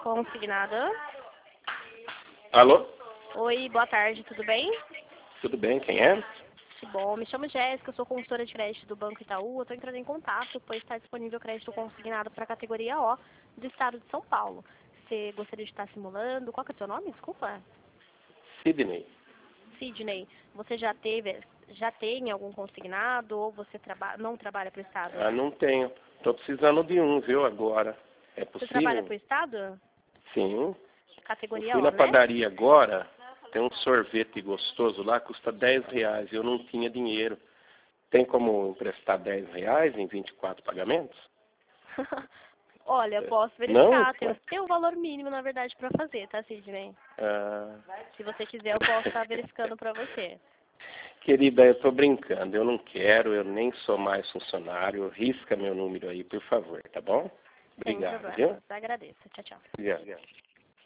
Consignada. Alô? Oi, boa tarde, tudo bem? Tudo bem, quem é? Que bom, me chamo Jéssica, sou consultora de crédito do Banco Itaú. Eu estou entrando em contato, pois está disponível crédito consignado para a categoria O do estado de São Paulo. Você gostaria de estar simulando? Qual que é o seu nome? Desculpa. Sidney. Sidney, você já tem algum consignado ou você não trabalha para o estado? Ah, não tenho. Estou precisando de um, viu, agora. É Você trabalha possível? para o estado? Sim. Eu Categoria fui O, na né? padaria agora, tem um sorvete gostoso lá, custa R$10. Eu não tinha dinheiro. Tem como emprestar R$10 em 24 pagamentos? Olha, eu posso Não? verificar. Tem um valor mínimo, na verdade, para fazer, tá, Sidney? Ah, Se você quiser, eu posso estar verificando para você. querida, eu estou brincando. Eu não quero, eu nem sou mais funcionário. Risca meu número aí, por favor, tá bom? Sem Obrigado, viu? problemas. Agradeço. Tchau, tchau. Obrigado.